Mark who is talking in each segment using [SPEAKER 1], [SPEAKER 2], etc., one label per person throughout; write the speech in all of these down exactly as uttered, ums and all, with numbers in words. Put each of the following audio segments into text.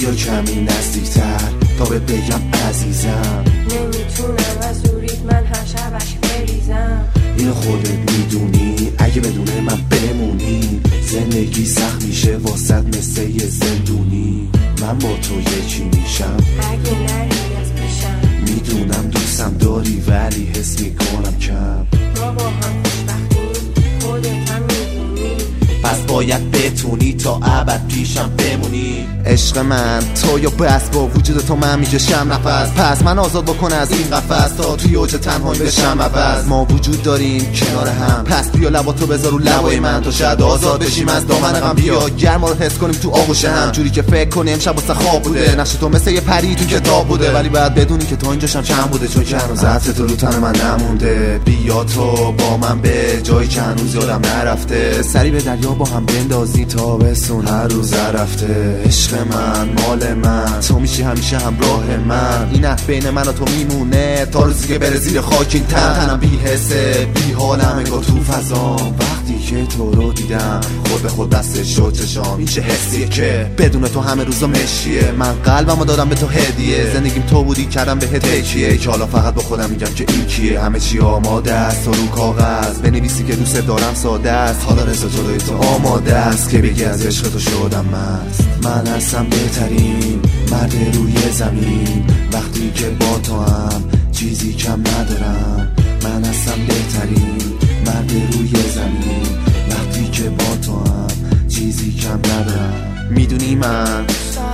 [SPEAKER 1] بیا کمی نزدیکتر تا بهت بگم عزیزم.
[SPEAKER 2] نمیتونم از دورید من هر شبش بریزم.
[SPEAKER 1] اینو خودت میدونی اگه بدون من بمونی زندگی سخت میشه واسط مثل یه زندونی. من با تو یکی میشم
[SPEAKER 2] اگه نری از پیشم.
[SPEAKER 1] میدونم دوستم داری ولی حس میکنم کم.
[SPEAKER 2] ما با هم خوشبختیم خودت هم میدونی.
[SPEAKER 1] پس باید بتونی تا ابد پیشم بمونی. عشق من تو یا بس با وجود تو من میکشم نفس. پس من آزاد بکن از این قفس تا توی اوج تنهایی بشم عوض. ما وجود داریم کنار هم پس بیا لباتو بذار رو لبای من تا شاید آزاد بشیم از دامن غم. بیا گرما رو حس کنیم تو آغوش هم جوری که فکر کنیم امشب واسه خواب بوده. نقش تو مثل یه پری تو کتاب بوده ولی باید بدونی که تو اینجاشم چند بوده چون که هنوز عطر تو رو تن من نمونده. بیا تو با من به جایی که هنوز یادم نرفته. سری به دریا با هم بندازی تابستون هر روز رفته. عشق من مال من تو میشی همیشه همراه من. این عهد بین من و تو میمونه تا روزی که بره زیر خاک این تن. تنم بی حسه بی حالم انگار تو فضام وقتی که تو رو دیدم. خود به خود بسته شد چشام. این چه حسیه که بدون تو همه روزا مشیه. من قلبمو دادم به تو هدیه. زندگیم تو بودی کردم به تکیه که حالا فقط با خودم میگم که این کیه. همه چی آماده است تو رو کاغذ بنویسی که دوست دارم ساده است. حالا رضا جلوی تو آماده است که بگی از عشق تو شدم مست. من هستم بهترین مرد روی زمین وقتی که با تو هم چیزی کم ندارم. من هستم بهترین مرد روی زمین وقتی که با تو هم چیزی کم ندارم. میدونی من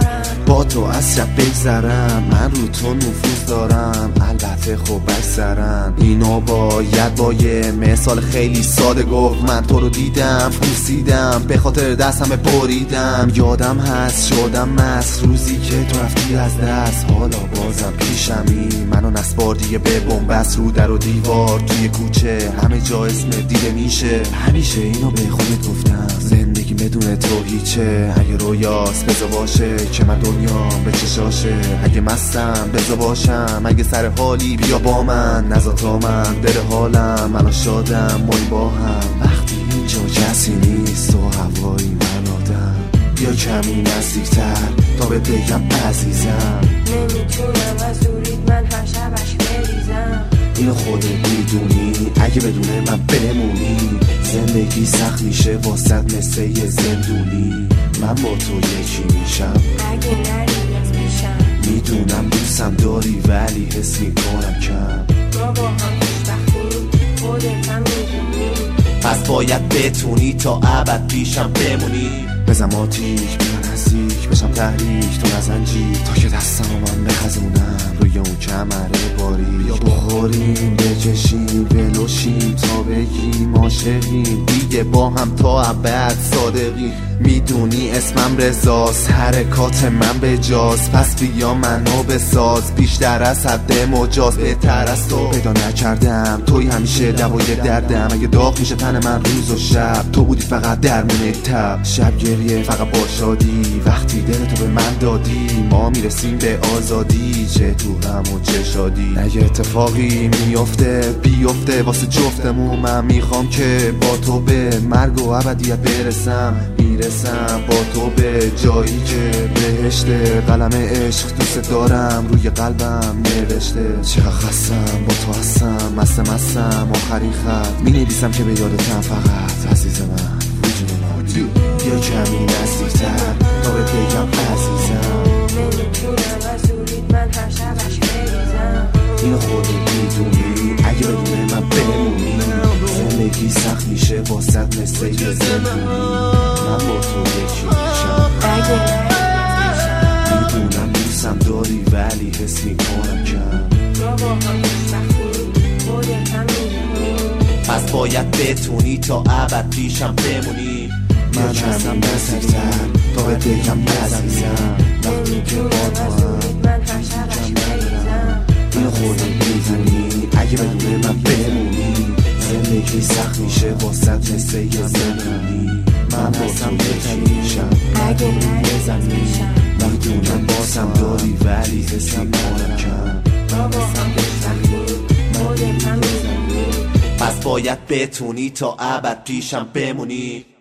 [SPEAKER 1] با تو از شب بگذرم. من رو تو نفوذ دارم البته خب اکثرن اینو باید با یه مثال خیلی ساده گفت. من تو رو دیدم پوسیدم به خاطر دستم بریدم. یادم هست شدم مست روزی که تو رفتی از دست. حالا بازم پیشمی منو نسبار دیگه به بنبست. رو در و دیوار توی کوچه همه جا اسم دیده میشه. همیشه اینو به خودت گفتم زندگی بدون تو هیچه. اگه رویاست بذار باشه که من دنیام به چشاشه. اگه مستم بذار باشم اگه سر حالی بیا با من. نزا تا من بره حالم منو شادم ما با هم. وقتی اینجا کسی نیست تو هوایی من آدم. بیا کمی نزدیکتر تا بهت بگم عزیزم.
[SPEAKER 2] نمیتونم از دورید من هر شبش بریزم.
[SPEAKER 1] اینو خودت میدونی اگه بدون من بمونی زندگی سخت میشه واسط مثل یه زندونی. من با تو یکی میشم
[SPEAKER 2] اگه نری از پیشم.
[SPEAKER 1] میدونم دوستم داری ولی حس میکنم کم.
[SPEAKER 2] ما با هم خوشبختیم خودت هم میدونی.
[SPEAKER 1] پس باید بتونی تا ابد پیشم بمونی. بزن آتیش بیا نزدیک بشم تحریک تو نزنجی تا که دستم من بخزونم روی اون کمره باری. بیا بخوریم بکشیم بلوشیم تا بگیم عاشقیم دیگه با هم تا ابد صادقیم. میدونی اسمم رضاست حرکات من به جاست. پس بیا منو بساز بیشتر از حد مجاز. بهتر از تو پیدا نکردم توی همیشه دوای دردم. اگه داغ میشه تن من روز و شب تو بودی فقط درمون تب. شب گریه فقط با شادی وقتی دل تو به من دادی. ما میرسیم به آزادی چه تو غم و چه شادی. اگه اتفاقی میفته بیفته واسه جفتمون. من میخوام که با تو به مرگ و ابدیت برسم. میرسم با تو به جایی که بهشت. قلم عشق دوست دارم روی قلبم نوشته. چقدر خستم با تو هستم مست مستم آخرین خط می نویسم که به یادتم فقط عزیز من وجود من. بیا کمی نزدیکتر تا بهت بگم عزیزم.
[SPEAKER 2] نمیتونم از دورید من هر شبش بریزم.
[SPEAKER 1] اینو خودت میدونی اگه بدون من بمونی زندگی سخت میشه واسط مثل یه زندونی. من با تو یکی میشم
[SPEAKER 2] اگه نری از پیشم.
[SPEAKER 1] میدونم دوستم داری ولی حس میکنم کم.
[SPEAKER 2] ما با هم خوشبختیم خودت هم میدونی.
[SPEAKER 1] پس باید بتونی تا ابد پیشم بمونی. من هستم نزدیکتر تا بهت بگم عزیزم. وقتی که با تو هم
[SPEAKER 2] من هر شبش بریزم.
[SPEAKER 1] اینو خودت میدونی اگه بدون من بمونی زندگی سخت میشه واسط مثل یه زندونی. من هستم بهترین میشم
[SPEAKER 2] اگه نری از پیشم.
[SPEAKER 1] میدونم بازم داری ولی حس میکنم کم.
[SPEAKER 2] ما با هم خوشبختیم خودت هم میدونی.
[SPEAKER 1] پس باید بتونی تا ابد پیشم بمونی.